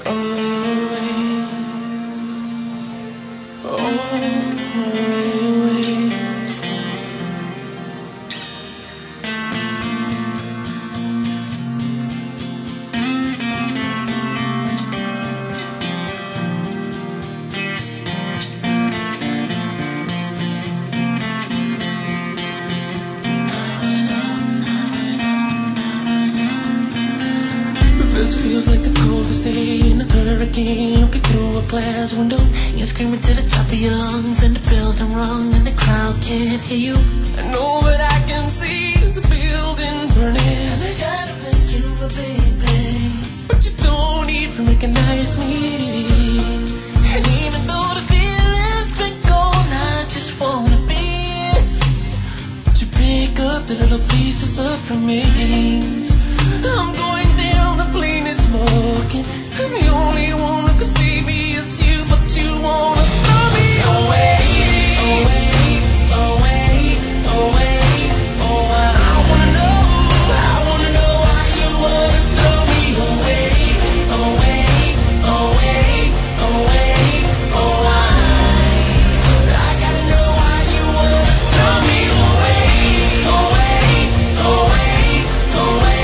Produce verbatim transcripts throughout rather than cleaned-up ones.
This feels like the coldest day in a hurricane. Looking through a glass window, you're screaming to the top of your lungs, and the bells done rung, and the crowd can't hear you. I know that I can see the building burning, and they gotta rescue my baby, but you don't even recognize me. And even though the feeling's been gone, I just wanna be. But you pick up the little pieces of remains. I'm going down, the plane is smoking, and the only one who can see me is you. But you wanna throw me away, away, away, away. Oh, I, I wanna know, I wanna know why you wanna throw me away, away, away, away. Oh, I, I gotta know why you wanna throw me away, away, away, away.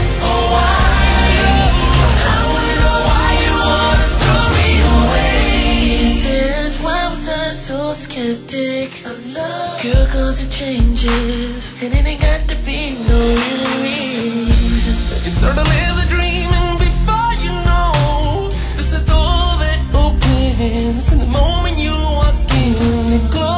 So skeptic of love, girl, cause it changes, and it ain't got to be no reason. You start to live the dream, and before you know, there's a door that opens, and the moment you walk in, it closes.